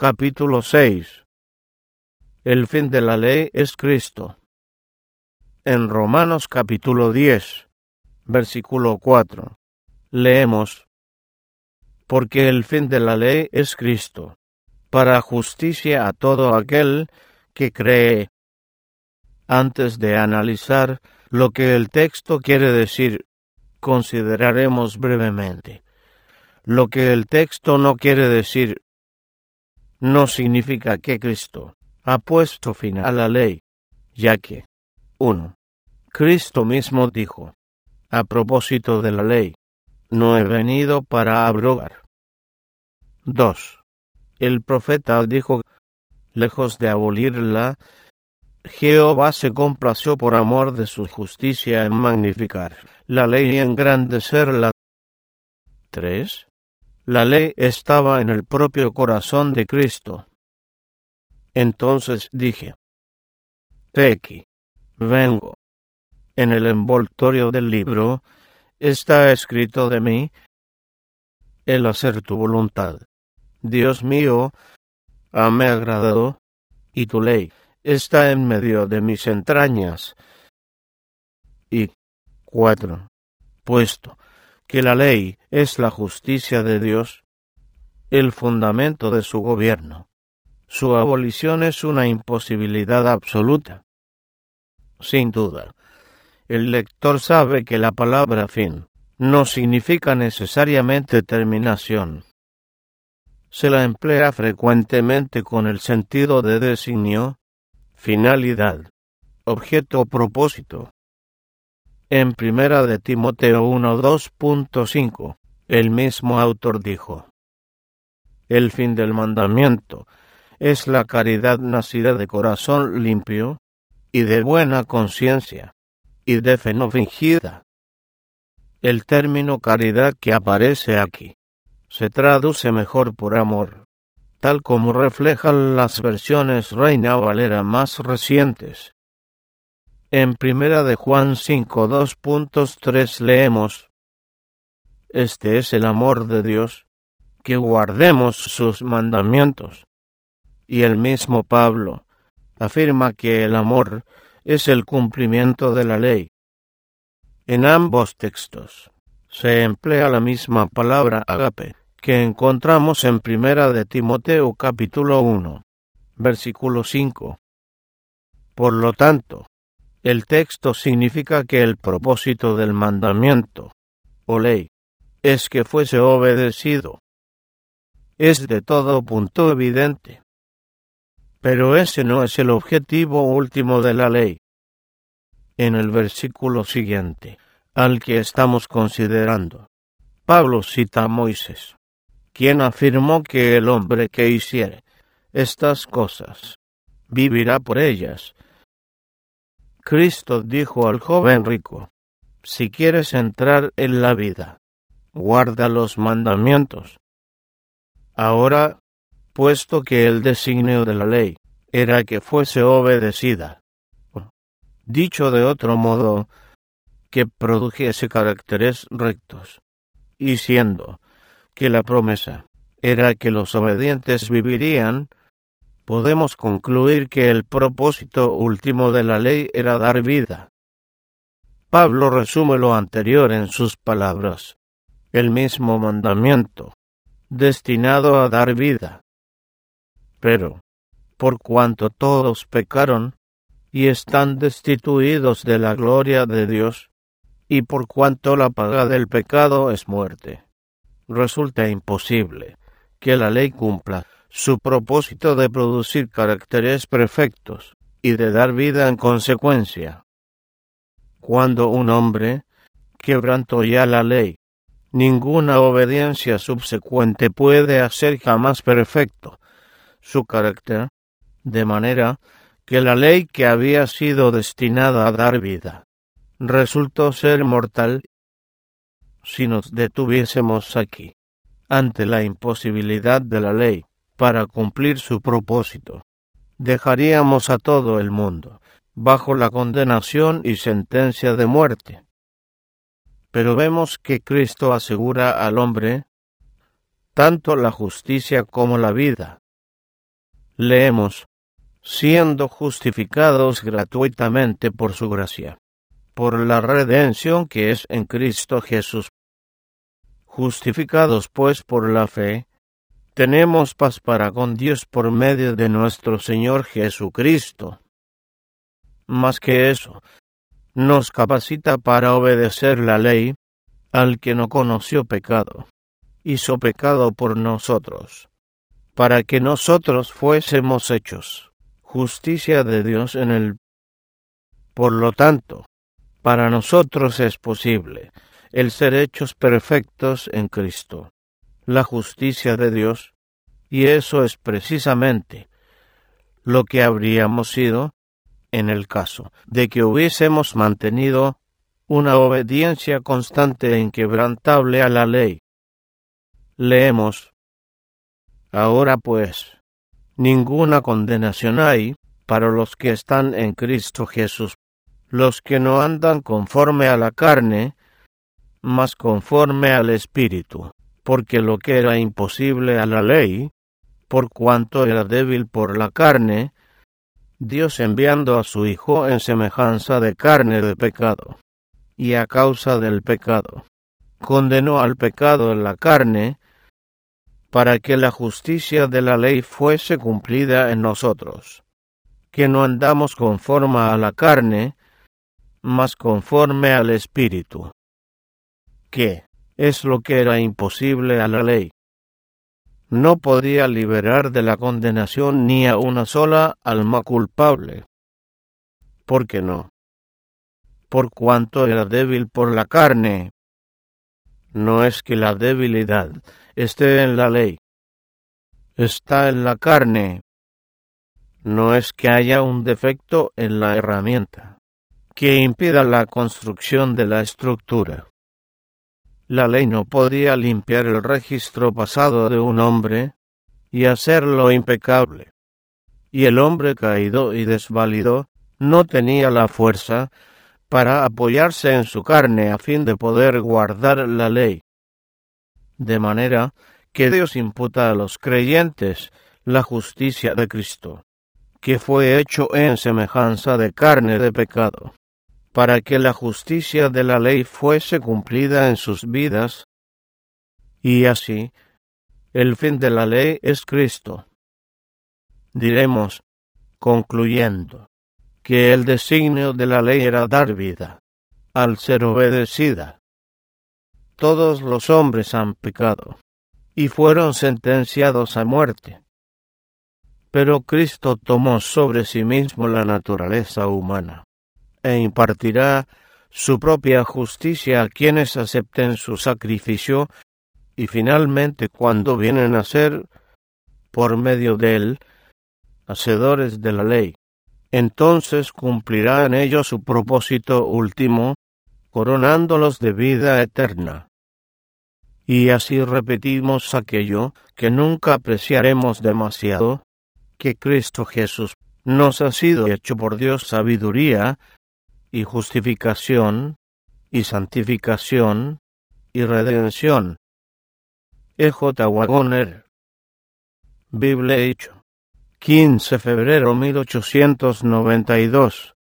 capítulo 6. El fin de la ley es Cristo. En Romanos capítulo 10, versículo 4, leemos: porque el fin de la ley es Cristo, para justicia a todo aquel que cree. Antes de analizar lo que el texto quiere decir, consideraremos brevemente. Lo que el texto no quiere decir no significa que Cristo ha puesto fin a la ley, ya que 1. Cristo mismo dijo, a propósito de la ley, no he venido para abrogar. 2. El profeta dijo, lejos de abolirla, Jehová se complació por amor de su justicia en magnificar la ley y engrandecerla. 3. La ley estaba en el propio corazón de Cristo. Entonces dije, he aquí, vengo. En el envoltorio del libro está escrito de mí, el hacer tu voluntad. Dios mío, hame agradado, y tu ley está en medio de mis entrañas. Y 4. Puesto que la ley es la justicia de Dios, el fundamento de su gobierno, su abolición es una imposibilidad absoluta. Sin duda, el lector sabe que la palabra fin no significa necesariamente terminación. Se la emplea frecuentemente con el sentido de designio, finalidad, objeto o propósito. En 1 de Timoteo 1:2.5, el mismo autor dijo, el fin del mandamiento es la caridad nacida de corazón limpio y de buena conciencia y de fe no fingida. El término caridad que aparece aquí se traduce mejor por amor, tal como reflejan las versiones Reina Valera más recientes. En 1 de Juan 5:2.3 leemos, este es el amor de Dios, que guardemos sus mandamientos. Y el mismo Pablo afirma que el amor es el cumplimiento de la ley. En ambos textos se emplea la misma palabra ágape que encontramos en 1 de Timoteo capítulo 1, versículo 5. Por lo tanto, el texto significa que el propósito del mandamiento, o ley, es que fuese obedecido. Es de todo punto evidente. Pero ese no es el objetivo último de la ley. En el versículo siguiente, al que estamos considerando, Pablo cita a Moisés, quien afirmó que el hombre que hiciere estas cosas vivirá por ellas. Cristo dijo al joven rico, si quieres entrar en la vida, guarda los mandamientos. Ahora, puesto que el designio de la ley era que fuese obedecida, dicho de otro modo, que produjese caracteres rectos, y siendo que la promesa era que los obedientes vivirían, podemos concluir que el propósito último de la ley era dar vida. Pablo resume lo anterior en sus palabras, el mismo mandamiento, destinado a dar vida. Pero, por cuanto todos pecaron y están destituidos de la gloria de Dios, y por cuanto la paga del pecado es muerte, resulta imposible que la ley cumpla su propósito de producir caracteres perfectos y de dar vida en consecuencia. Cuando un hombre quebrantó ya la ley, ninguna obediencia subsecuente puede hacer jamás perfecto su carácter, de manera que la ley que había sido destinada a dar vida resultó ser mortal. Si nos detuviésemos aquí, ante la imposibilidad de la ley para cumplir su propósito, dejaríamos a todo el mundo bajo la condenación y sentencia de muerte. Pero vemos que Cristo asegura al hombre tanto la justicia como la vida. Leemos: siendo justificados gratuitamente por su gracia, por la redención que es en Cristo Jesús. Justificados pues por la fe, tenemos paz para con Dios por medio de nuestro Señor Jesucristo. Más que eso, nos capacita para obedecer la ley al que no conoció pecado, hizo pecado por nosotros, para que nosotros fuésemos hechos justicia de Dios en él. Por lo tanto, para nosotros es posible el ser hechos perfectos en Cristo, la justicia de Dios, y eso es precisamente lo que habríamos sido en el caso de que hubiésemos mantenido una obediencia constante e inquebrantable a la ley. Leemos: ahora pues, ninguna condenación hay para los que están en Cristo Jesús, los que no andan conforme a la carne, mas conforme al Espíritu, porque lo que era imposible a la ley, por cuanto era débil por la carne, Dios enviando a su Hijo en semejanza de carne de pecado, y a causa del pecado, condenó al pecado en la carne, para que la justicia de la ley fuese cumplida en nosotros, que no andamos conforme a la carne, mas conforme al Espíritu. ¿Qué es lo que era imposible a la ley? No podía liberar de la condenación ni a una sola alma culpable. ¿Por qué no? Por cuanto era débil por la carne. No es que la debilidad esté en la ley, está en la carne. No es que haya un defecto en la herramienta que impida la construcción de la estructura. La ley no podía limpiar el registro pasado de un hombre y hacerlo impecable. Y el hombre caído y desvalido no tenía la fuerza para apoyarse en su carne a fin de poder guardar la ley. De manera que Dios imputa a los creyentes la justicia de Cristo, que fue hecho en semejanza de carne de pecado, para que la justicia de la ley fuese cumplida en sus vidas, y así, el fin de la ley es Cristo. Diremos, concluyendo, que el designio de la ley era dar vida, al ser obedecida. Todos los hombres han pecado, y fueron sentenciados a muerte. Pero Cristo tomó sobre sí mismo la naturaleza humana, e impartirá su propia justicia a quienes acepten su sacrificio, y finalmente cuando vienen a ser, por medio de él, hacedores de la ley, entonces cumplirá en ellos su propósito último, coronándolos de vida eterna. Y así repetimos aquello que nunca apreciaremos demasiado, que Cristo Jesús nos ha sido hecho por Dios sabiduría, y justificación, y santificación, y redención. E.J. Waggoner. Biblia hecho. 15 de febrero 1892.